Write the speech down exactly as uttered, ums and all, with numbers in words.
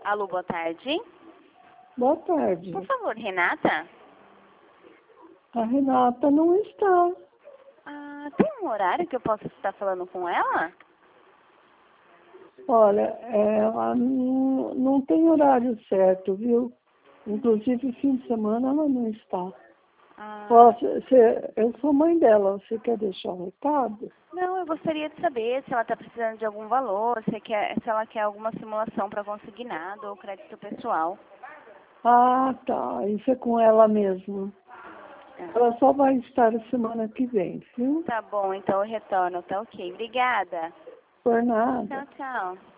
Alô, boa tarde. Boa tarde. Por favor, Renata? A Renata não está. Ah, tem um horário que eu possa estar falando com ela? Olha, ela não, não tem horário certo, viu? Inclusive, fim de semana ela não está. Ah, Posso, você, eu sou mãe dela, você quer deixar um recado? não, eu gostaria de saber se ela está precisando de algum valor, se, quer, se ela quer alguma simulação para consignado ou crédito pessoal. Ah, tá. Isso é com ela mesmo. Ela só vai estar a semana que vem, viu? Tá bom, então eu retorno, tá ok. Obrigada. Por nada. Tchau, tchau.